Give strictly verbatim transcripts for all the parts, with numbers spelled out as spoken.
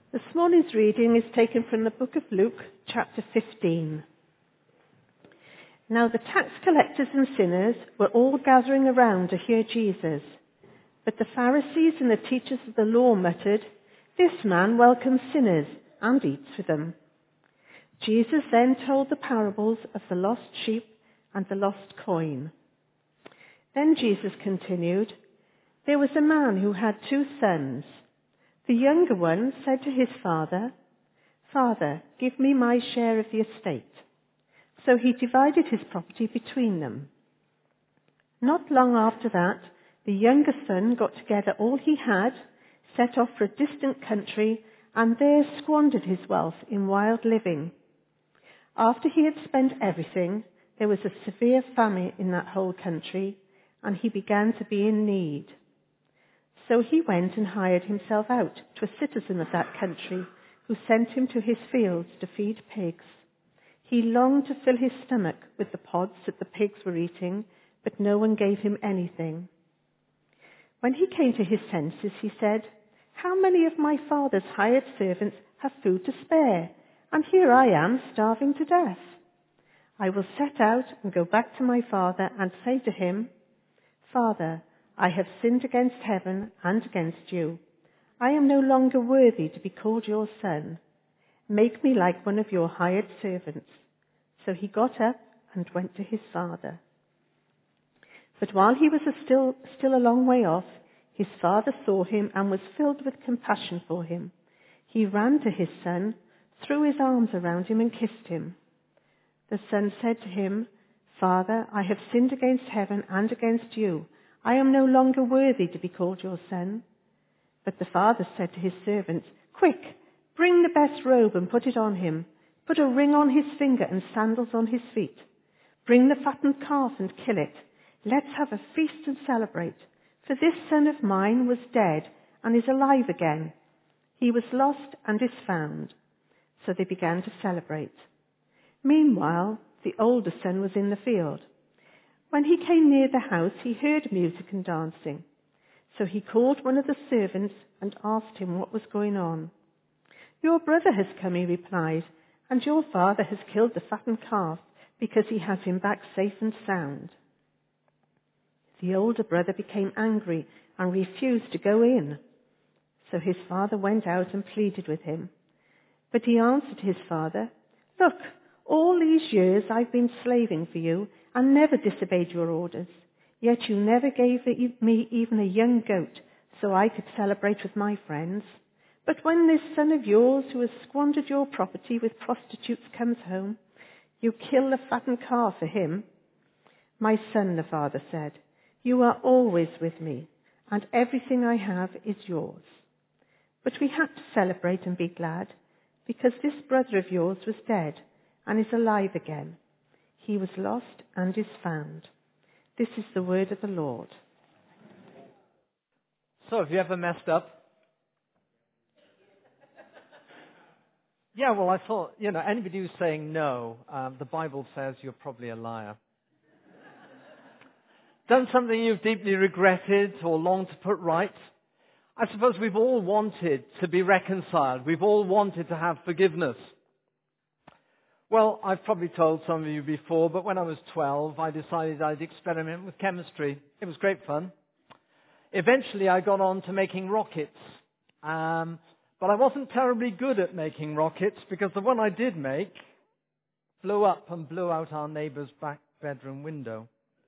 This morning's reading is taken from the book of Luke, chapter fifteen. Now the tax collectors and sinners were all gathering around to hear Jesus. But the Pharisees and the teachers of the law muttered, "This man welcomes sinners and eats with them." Jesus then told the parables of the lost sheep and the lost coin. Then Jesus continued, "There was a man who had two sons. The younger one said to his father, 'Father, give me my share of the estate.' So he divided his property between them. Not long after that, the younger son got together all he had, set off for a distant country, and there squandered his wealth in wild living. After he had spent everything, there was a severe famine in that whole country, and he began to be in need. So he went and hired himself out to a citizen of that country, who sent him to his fields to feed pigs. He longed to fill his stomach with the pods that the pigs were eating, but no one gave him anything. When he came to his senses, he said, 'How many of my father's hired servants have food to spare, and here I am starving to death? I will set out and go back to my father and say to him, Father, I have sinned against heaven and against you. I am no longer worthy to be called your son. Make me like one of your hired servants.' So he got up and went to his father. But while he was a still, still a long way off, his father saw him and was filled with compassion for him. He ran to his son, threw his arms around him and kissed him. The son said to him, 'Father, I have sinned against heaven and against you. I am no longer worthy to be called your son.' But the father said to his servants, 'Quick, bring the best robe and put it on him. Put a ring on his finger and sandals on his feet. Bring the fattened calf and kill it. Let's have a feast and celebrate. For this son of mine was dead and is alive again. He was lost and is found.' So they began to celebrate. Meanwhile, the older son was in the field. When he came near the house, he heard music and dancing. So he called one of the servants and asked him what was going on. 'Your brother has come,' he replied, 'and your father has killed the fattened calf because he has him back safe and sound.' The older brother became angry and refused to go in. So his father went out and pleaded with him. But he answered his father, 'Look, all these years I've been slaving for you and never disobeyed your orders. Yet you never gave me even a young goat so I could celebrate with my friends. But when this son of yours who has squandered your property with prostitutes comes home, you kill the fattened calf for him.' 'My son,' the father said, 'you are always with me, and everything I have is yours. But we have to celebrate and be glad, because this brother of yours was dead and is alive again. He was lost and is found.' This is the word of the Lord." So, have you ever messed up? Yeah, well, I thought, you know, anybody who's saying no, um, the Bible says you're probably a liar. Done something you've deeply regretted or longed to put right? I suppose we've all wanted to be reconciled. We've all wanted to have forgiveness. Well, I've probably told some of you before, but when I was twelve, I decided I'd experiment with chemistry. It was great fun. Eventually, I got on to making rockets. Um, but I wasn't terribly good at making rockets because the one I did make blew up and blew out our neighbour's back bedroom window.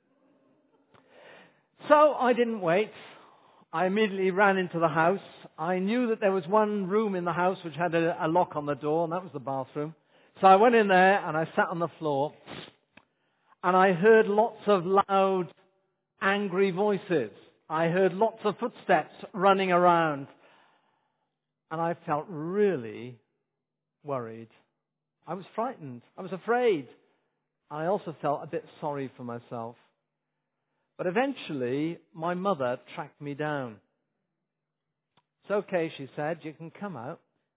So I didn't wait. I immediately ran into the house. I knew that there was one room in the house which had a, a lock on the door, and that was the bathroom. So I went in there and I sat on the floor and I heard lots of loud, angry voices. I heard lots of footsteps running around and I felt really worried. I was frightened. I was afraid. I also felt a bit sorry for myself. But eventually my mother tracked me down. "It's okay," she said, "you can come out.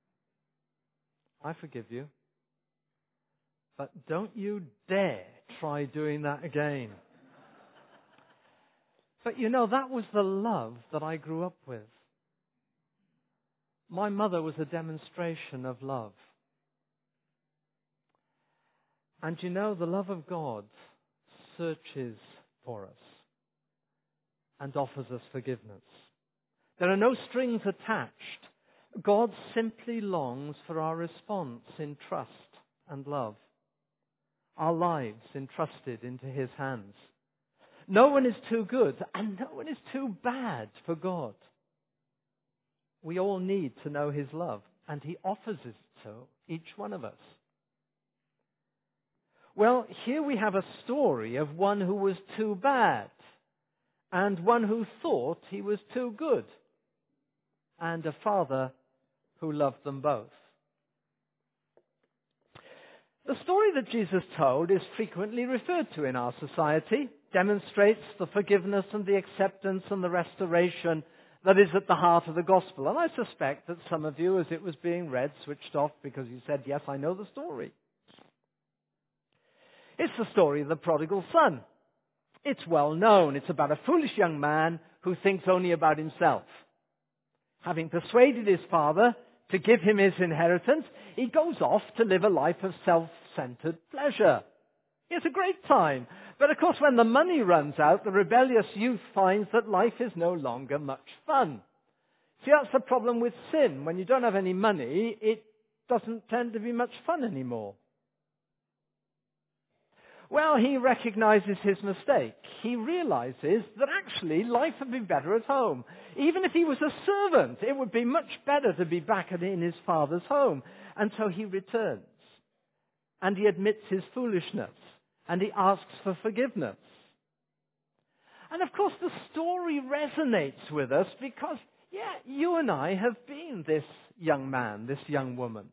I forgive you. But don't you dare try doing that again." But you know, that was the love that I grew up with. My mother was a demonstration of love. And you know, the love of God searches for us and offers us forgiveness. There are no strings attached. God simply longs for our response in trust and love. Our lives entrusted into His hands. No one is too good and no one is too bad for God. We all need to know His love, and He offers it to each one of us. Well, here we have a story of one who was too bad and one who thought he was too good, and a father who loved them both. The story that Jesus told is frequently referred to in our society, demonstrates the forgiveness and the acceptance and the restoration that is at the heart of the gospel. And I suspect that some of you, as it was being read, switched off because you said, yes, I know the story. It's the story of the prodigal son. It's well known. It's about a foolish young man who thinks only about himself. Having persuaded his father to give him his inheritance, he goes off to live a life of self-centered pleasure. It's a great time. But of course, when the money runs out, the rebellious youth finds that life is no longer much fun. See, that's the problem with sin. When you don't have any money, it doesn't tend to be much fun anymore. Well, he recognizes his mistake. He realizes that actually life would be better at home. Even if he was a servant, it would be much better to be back in his father's home. And so he returns. And he admits his foolishness. And he asks for forgiveness. And of course the story resonates with us because, yeah, you and I have been this young man, this young woman.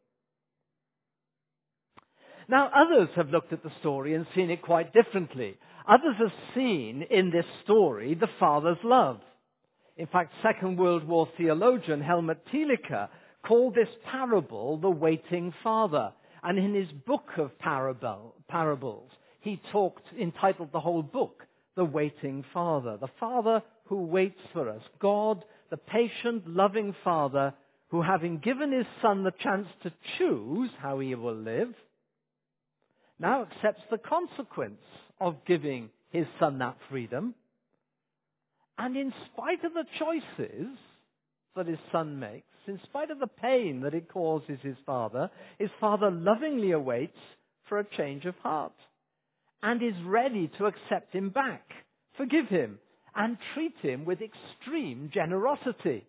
Now, others have looked at the story and seen it quite differently. Others have seen in this story the Father's love. In fact, Second World War theologian Helmut Thielicke called this parable the waiting father. And in his book of parable, parables, he talked, entitled the whole book, The Waiting Father. The Father who waits for us. God, the patient, loving Father, who having given His Son the chance to choose how He will live, now accepts the consequence of giving His Son that freedom. And in spite of the choices that His Son makes, in spite of the pain that it causes His Father, His Father lovingly awaits for a change of heart and is ready to accept Him back, forgive Him, and treat Him with extreme generosity.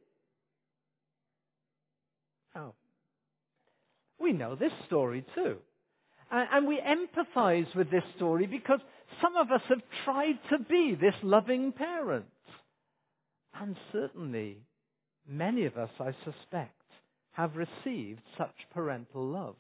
Oh. We know this story too. And we empathize with this story because some of us have tried to be this loving parent. And certainly, many of us, I suspect, have received such parental love.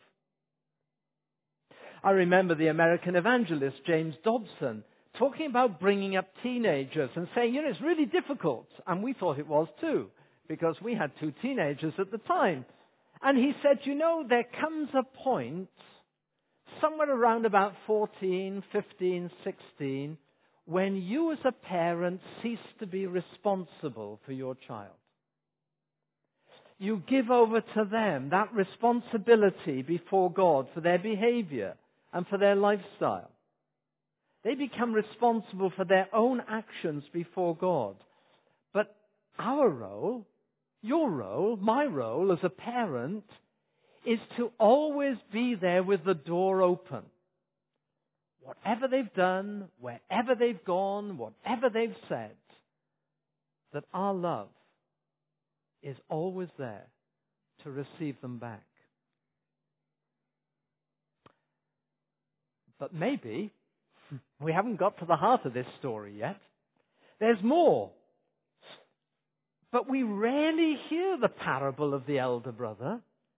I remember the American evangelist James Dobson talking about bringing up teenagers and saying, you know, it's really difficult. And we thought it was too, because we had two teenagers at the time. And he said, you know, there comes a point somewhere around about fourteen, fifteen, sixteen, when you as a parent cease to be responsible for your child. You give over to them that responsibility before God for their behavior and for their lifestyle. They become responsible for their own actions before God. But our role, your role, my role as a parent, is to always be there with the door open. Whatever they've done, wherever they've gone, whatever they've said, that our love is always there to receive them back. But maybe we haven't got to the heart of this story yet. There's more. But we rarely hear the parable of the elder brother.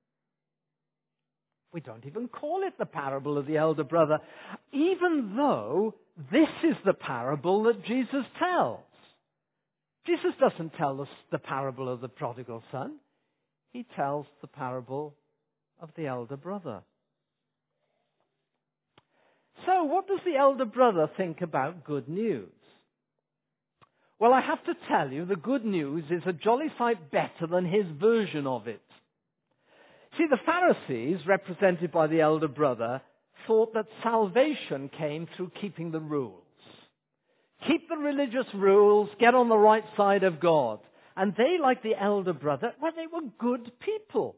We don't even call it the parable of the elder brother, even though this is the parable that Jesus tells. Jesus doesn't tell us the parable of the prodigal son. He tells the parable of the elder brother. So, what does the elder brother think about good news? Well, I have to tell you, the good news is a jolly sight better than his version of it. See, the Pharisees, represented by the elder brother, thought that salvation came through keeping the rules. Keep the religious rules, get on the right side of God. And they, like the elder brother, well, they were good people.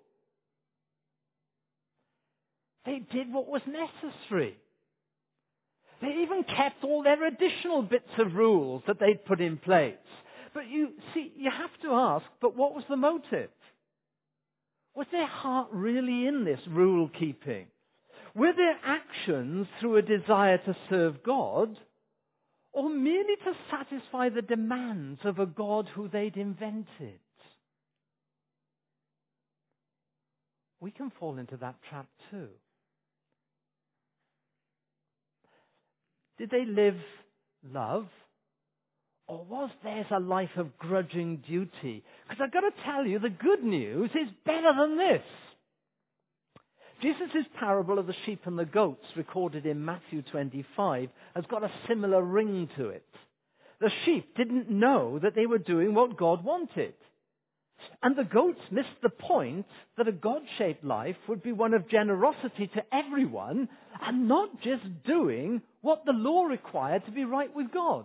They did what was necessary. They even kept all their additional bits of rules that they'd put in place. But you see, you have to ask, but what was the motive? Was their heart really in this rule keeping? Were their actions through a desire to serve God, or merely to satisfy the demands of a God who they'd invented? We can fall into that trap too. Did they live love? Or was theirs a life of grudging duty? Because I've got to tell you, the good news is better than this. Jesus' parable of the sheep and the goats, recorded in Matthew twenty-five, has got a similar ring to it. The sheep didn't know that they were doing what God wanted. And the goats missed the point that a God-shaped life would be one of generosity to everyone and not just doing what the law required to be right with God.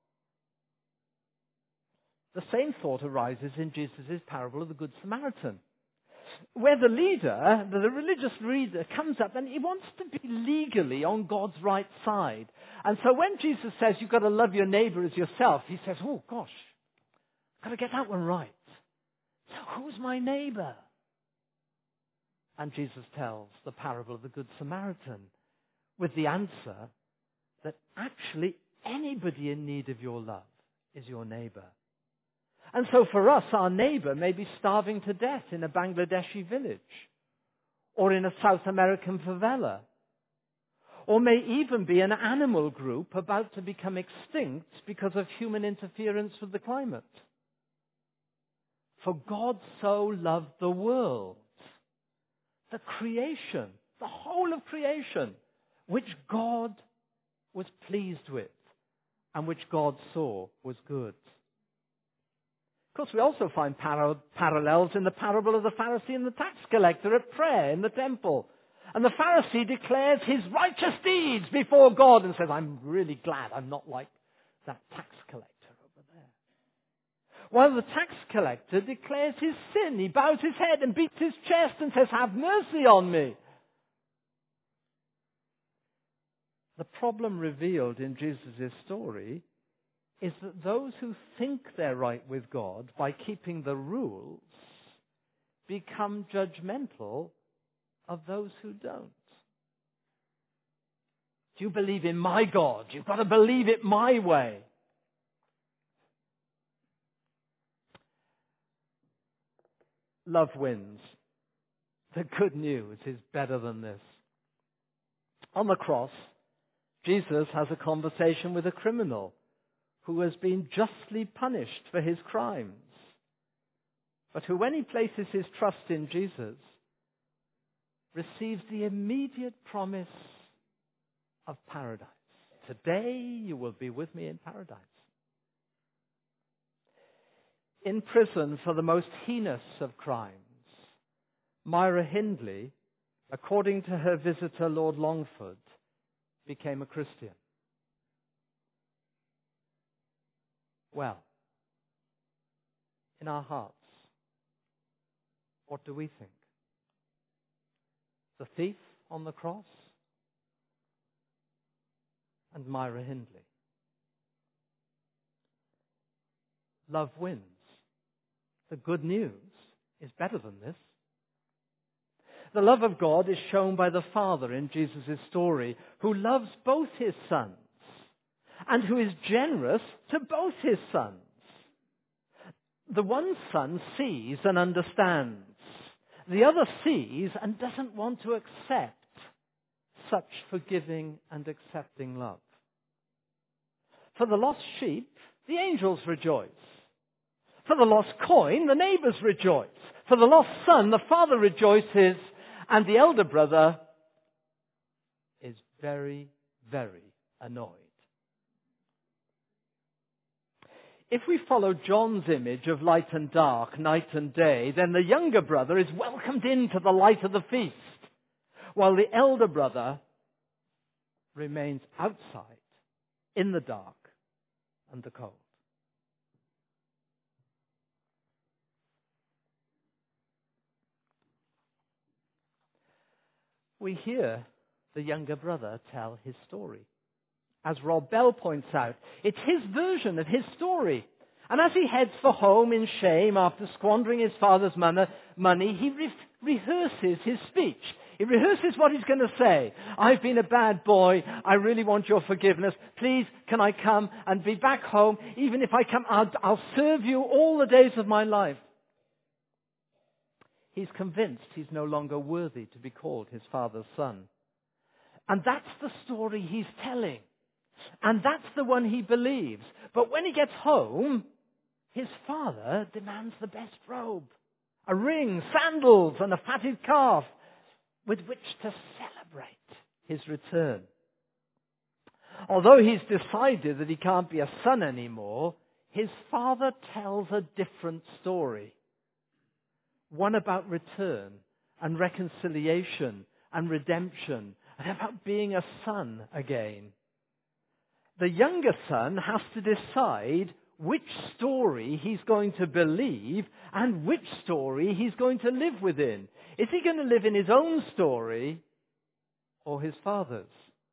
The same thought arises in Jesus' parable of the Good Samaritan, where the leader, the religious leader, comes up and he wants to be legally on God's right side. And so when Jesus says you've got to love your neighbor as yourself, he says, oh gosh, I've got to get that one right. So who's my neighbor? And Jesus tells the parable of the Good Samaritan with the answer that actually anybody in need of your love is your neighbor. And so for us, our neighbor may be starving to death in a Bangladeshi village, or in a South American favela, or may even be an animal group about to become extinct because of human interference with the climate. For God so loved the world, the creation, the whole of creation, which God was pleased with and which God saw was good. Of course, we also find par- parallels in the parable of the Pharisee and the tax collector at prayer in the temple. And the Pharisee declares his righteous deeds before God and says, I'm really glad I'm not like that tax collector over there. While the tax collector declares his sin. He bows his head and beats his chest and says, have mercy on me. The problem revealed in Jesus' story is that those who think they're right with God by keeping the rules become judgmental of those who don't. Do you believe in my God? You've got to believe it my way. Love wins. The good news is better than this. On the cross, Jesus has a conversation with a criminal who has been justly punished for his crimes, but who, when he places his trust in Jesus, receives the immediate promise of paradise. Today you will be with me in paradise. In prison for the most heinous of crimes, Myra Hindley, according to her visitor Lord Longford, became a Christian. Well, in our hearts, what do we think? The thief on the cross and Myra Hindley. Love wins. The good news is better than this. The love of God is shown by the Father in Jesus' story, who loves both his sons and who is generous to both his sons. The one son sees and understands. The other sees and doesn't want to accept such forgiving and accepting love. For the lost sheep, the angels rejoice. For the lost coin, the neighbors rejoice. For the lost son, the father rejoices, and the elder brother is very, very annoyed. if we follow John's image of light and dark, night and day, then the younger brother is welcomed into the light of the feast, while the elder brother remains outside in the dark and the cold. We hear the younger brother tell his story. As Rob Bell points out, it's his version of his story. And as he heads for home in shame after squandering his father's money, he re- rehearses his speech. He rehearses what he's going to say. I've been a bad boy. I really want your forgiveness. Please, can I come and be back home? Even if I come, I'll, I'll serve you all the days of my life. He's convinced he's no longer worthy to be called his father's son. And that's the story he's telling. And that's the one he believes. But when he gets home, his father demands the best robe, a ring, sandals, and a fatted calf with which to celebrate his return. Although he's decided that he can't be a son anymore, his father tells a different story. One about return and reconciliation and redemption and about being a son again. The younger son has to decide which story he's going to believe and which story he's going to live within. Is he going to live in his own story or his father's?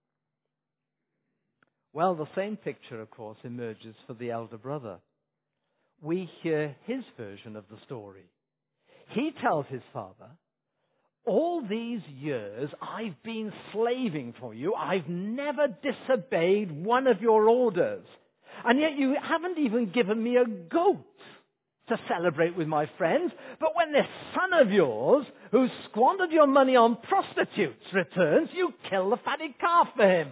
Well, the same picture, of course, emerges for the elder brother. We hear his version of the story. He tells his father, all these years I've been slaving for you. I've never disobeyed one of your orders. And yet you haven't even given me a goat to celebrate with my friends. But when this son of yours, who squandered your money on prostitutes, returns, you kill the fatted calf for him.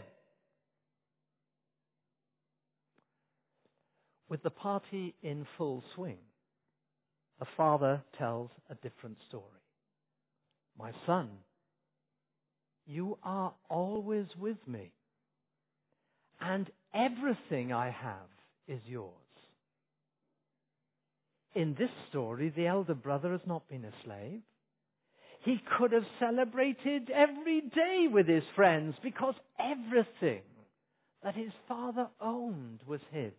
With the party in full swing, the father tells a different story. My son, you are always with me, and everything I have is yours. In this story, the elder brother has not been a slave. He could have celebrated every day with his friends because everything that his father owned was his.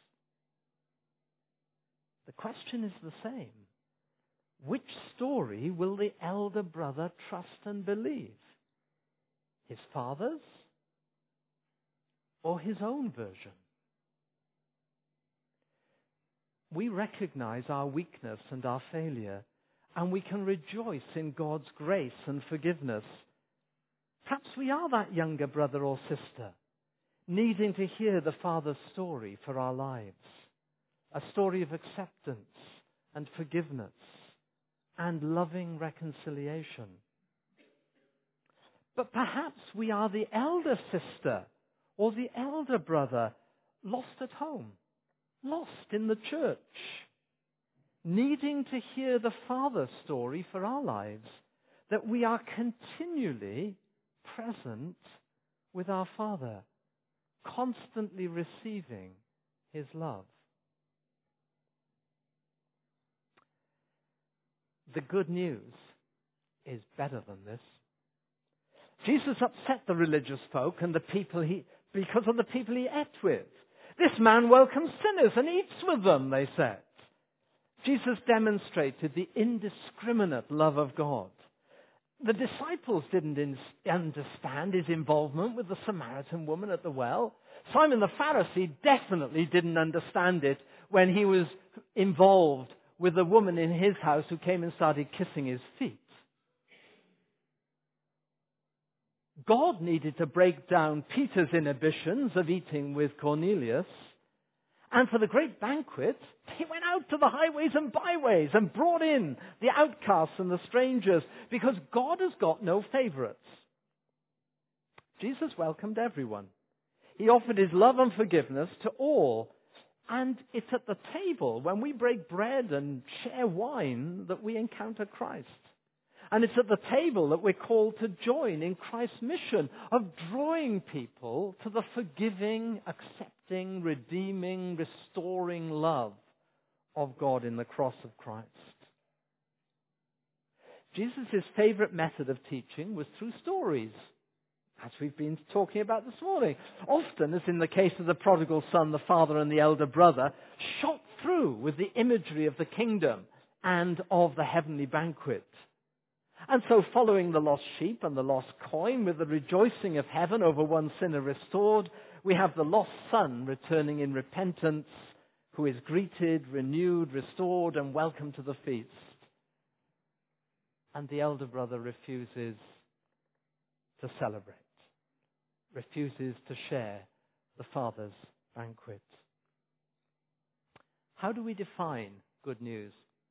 The question is the same. Which story will the elder brother trust and believe? His father's or his own version? We recognize our weakness and our failure, and we can rejoice in God's grace and forgiveness. Perhaps we are that younger brother or sister, needing to hear the Father's story for our lives, a story of acceptance and forgiveness and loving reconciliation. But perhaps we are the elder sister or the elder brother, lost at home, lost in the church, needing to hear the Father's story for our lives, that we are continually present with our Father, constantly receiving His love. The good news is better than this. Jesus upset the religious folk and the people he, because of the people he ate with. This man welcomes sinners and eats with them, they said. Jesus demonstrated the indiscriminate love of God. The disciples didn't in, understand his involvement with the Samaritan woman at the well. Simon the Pharisee definitely didn't understand it when he was involved with the woman in his house who came and started kissing his feet. God needed to break down Peter's inhibitions of eating with Cornelius. And for the great banquet, he went out to the highways and byways and brought in the outcasts and the strangers, because God has got no favorites. Jesus welcomed everyone. He offered his love and forgiveness to all. And it's at the table, when we break bread and share wine, that we encounter Christ. And it's at the table that we're called to join in Christ's mission of drawing people to the forgiving, accepting lasting, redeeming, restoring love of God in the cross of Christ. Jesus' favorite method of teaching was through stories, as we've been talking about this morning. Often, as in the case of the prodigal son, the father and the elder brother, shot through with the imagery of the kingdom and of the heavenly banquet. And so, following the lost sheep and the lost coin, with the rejoicing of heaven over one sinner restored, we have the lost son returning in repentance, who is greeted, renewed, restored, and welcomed to the feast. And the elder brother refuses to celebrate, refuses to share the Father's banquet. How do we define good news?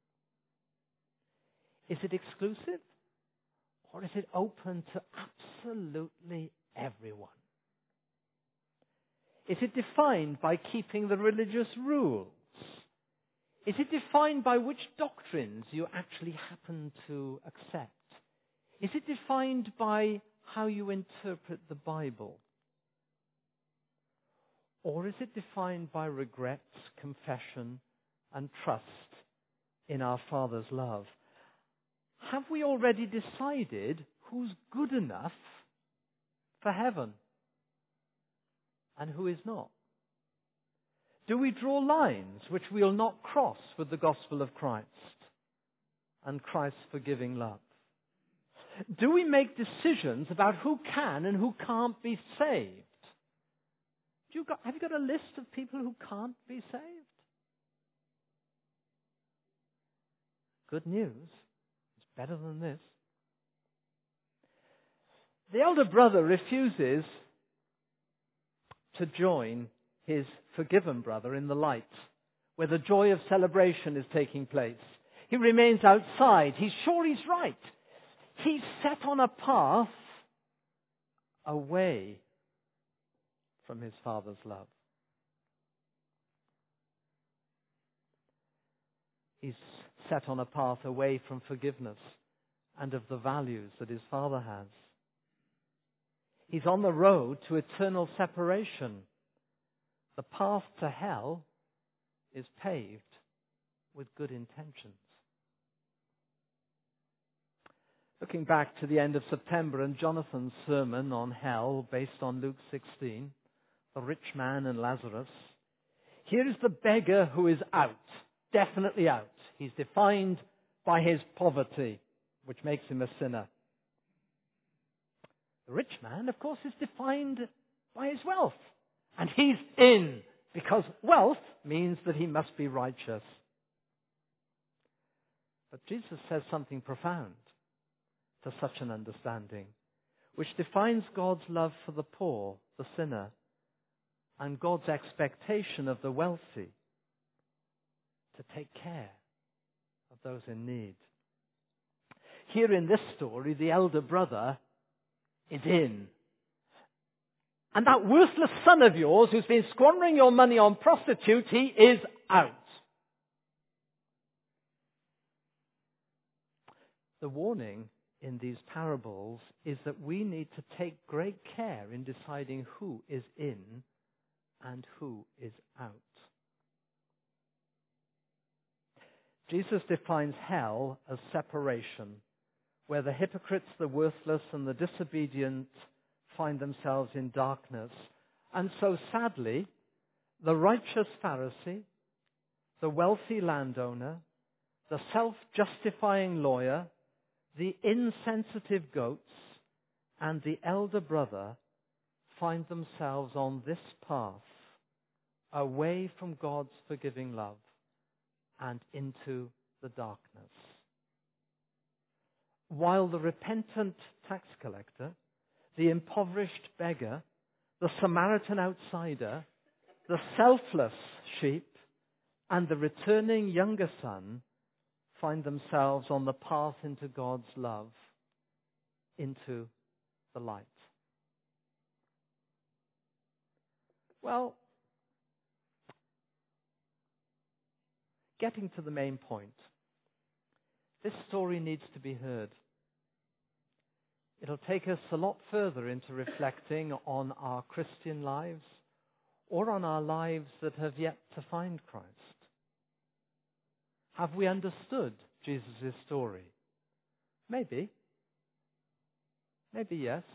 Is it exclusive? Or is it open to absolutely everyone? Is it defined by keeping the religious rules? Is it defined by which doctrines you actually happen to accept? Is it defined by how you interpret the Bible? Or is it defined by regrets, confession, and trust in our Father's love? Have we already decided who's good enough for heaven and who is not? Do we draw lines which we'll not cross with the gospel of Christ and Christ's forgiving love? Do we make decisions about who can and who can't be saved? Do you got, have you got a list of people who can't be saved? Good news. It's better than this. The elder brother refuses to join his forgiven brother in the light, where the joy of celebration is taking place. He remains outside. He's sure he's right. He's set on a path away from his Father's love. He's set on a path away from forgiveness and of the values that his Father has. He's on the road to eternal separation. The path to hell is paved with good intentions. Looking back to the end of September and Jonathan's sermon on hell based on Luke sixteen, the rich man and Lazarus, here is the beggar who is out, definitely out. He's defined by his poverty, which makes him a sinner. The rich man, of course, is defined by his wealth. And he's in, because wealth means that he must be righteous. But Jesus says something profound to such an understanding, which defines God's love for the poor, the sinner, and God's expectation of the wealthy to take care of those in need. Here in this story, the elder brother is in. And that worthless son of yours who's been squandering your money on prostitutes, he is out. The warning in these parables is that we need to take great care in deciding who is in and who is out. Jesus defines hell as separation, where the hypocrites, the worthless, and the disobedient find themselves in darkness. And so sadly, the righteous Pharisee, the wealthy landowner, the self-justifying lawyer, the insensitive goats, and the elder brother find themselves on this path, away from God's forgiving love and into the darkness. While the repentant tax collector, the impoverished beggar, the Samaritan outsider, the selfless sheep, and the returning younger son find themselves on the path into God's love, into the light. Well, getting to the main point, this story needs to be heard. It'll take us a lot further into reflecting on our Christian lives, or on our lives that have yet to find Christ? Have we understood Jesus' story? Maybe. Maybe yes.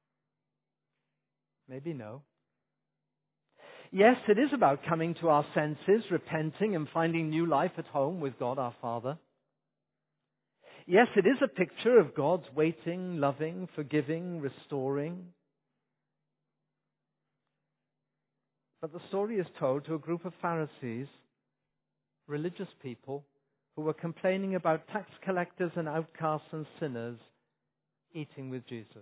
Maybe no. Yes, it is about coming to our senses, repenting and finding new life at home with God our Father. Yes, it is a picture of God's waiting, loving, forgiving, restoring. But the story is told to a group of Pharisees, religious people, who were complaining about tax collectors and outcasts and sinners eating with Jesus.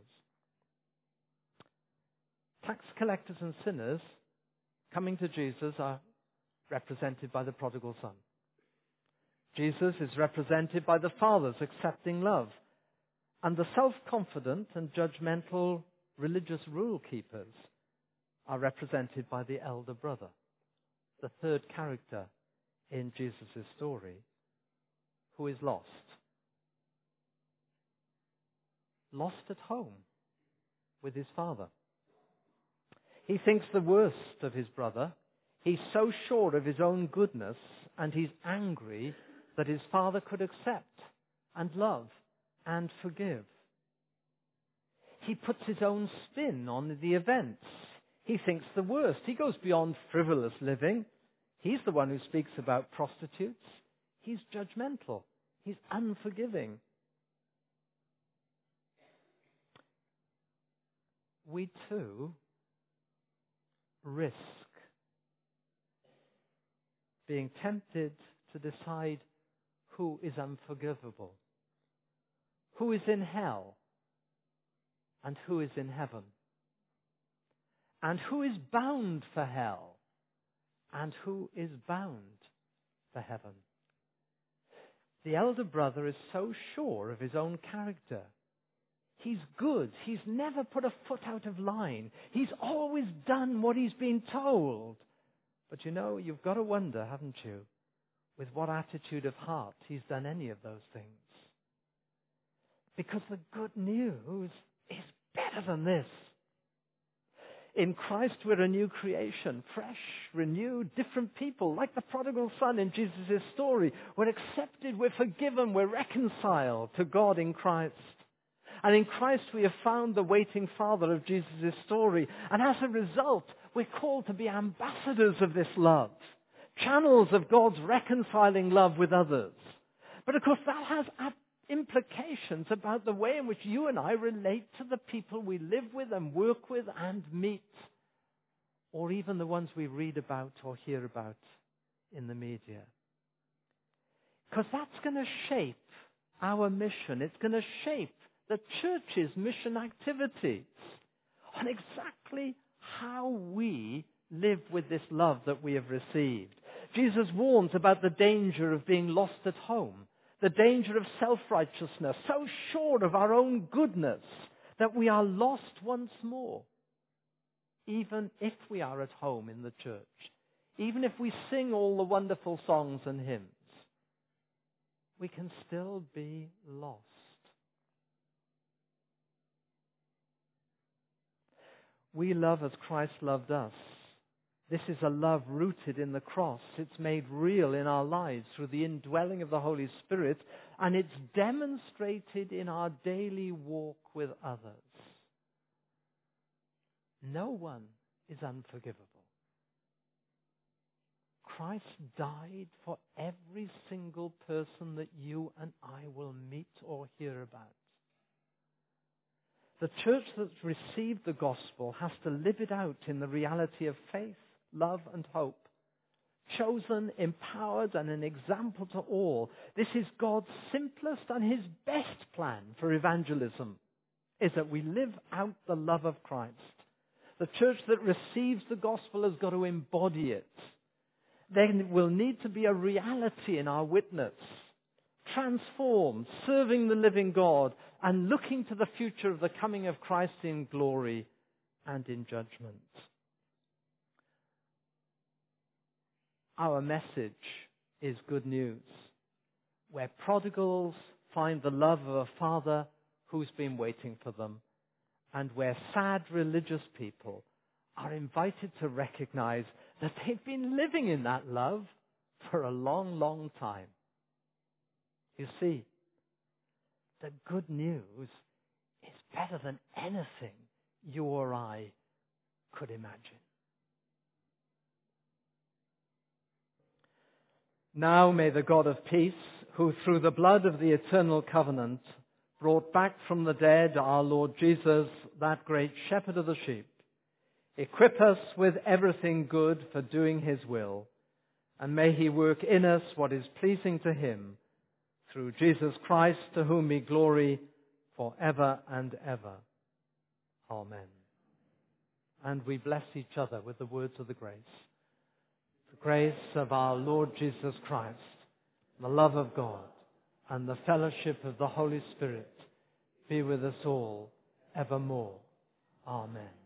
Tax collectors and sinners coming to Jesus are represented by the prodigal son. Jesus is represented by the Father's accepting love. And the self-confident and judgmental religious rule keepers are represented by the elder brother, the third character in Jesus' story, who is lost. Lost at home with his father. He thinks the worst of his brother. He's so sure of his own goodness, and he's angry that his father could accept and love and forgive. He puts his own spin on the events. He thinks the worst. He goes beyond frivolous living. He's the one who speaks about prostitutes. He's judgmental. He's unforgiving. We too risk being tempted to decide who is unforgivable, who is in hell, and who is in heaven, and who is bound for hell, and who is bound for heaven. The elder brother is so sure of his own character. He's good. He's never put a foot out of line. He's always done what he's been told. But you know, you've got to wonder, haven't you, with what attitude of heart he's done any of those things. Because the good news is better than this. In Christ we're a new creation, fresh, renewed, different people, like the prodigal son in Jesus' story. We're accepted, we're forgiven, we're reconciled to God in Christ. And in Christ we have found the waiting Father of Jesus' story. And as a result, we're called to be ambassadors of this love, channels of God's reconciling love with others. But of course that has implications about the way in which you and I relate to the people we live with and work with and meet, or even the ones we read about or hear about in the media. Because that's going to shape our mission. It's going to shape the church's mission activities on exactly how we live with this love that we have received. Jesus warns about the danger of being lost at home, the danger of self-righteousness, so sure of our own goodness that we are lost once more, even if we are at home in the church, even if we sing all the wonderful songs and hymns, we can still be lost. We love as Christ loved us. This is a love rooted in the cross. It's made real in our lives through the indwelling of the Holy Spirit, and it's demonstrated in our daily walk with others. No one is unforgivable. Christ died for every single person that you and I will meet or hear about. The church that's received the gospel has to live it out in the reality of faith, love and hope. Chosen, empowered, and an example to all. This is God's simplest and his best plan for evangelism, is that we live out the love of Christ. The church that receives the gospel has got to embody it. There will need to be a reality in our witness, transformed, serving the living God, and looking to the future of the coming of Christ in glory and in judgment. Our message is good news, where prodigals find the love of a Father who's been waiting for them, and where sad religious people are invited to recognize that they've been living in that love for a long, long time. You see, the good news is better than anything you or I could imagine. Now may the God of peace, who through the blood of the eternal covenant brought back from the dead our Lord Jesus, that great shepherd of the sheep, equip us with everything good for doing his will, and may he work in us what is pleasing to him, through Jesus Christ, to whom be glory for ever and ever. Amen. And we bless each other with the words of the grace. The grace of our Lord Jesus Christ, the love of God, and the fellowship of the Holy Spirit be with us all evermore. Amen.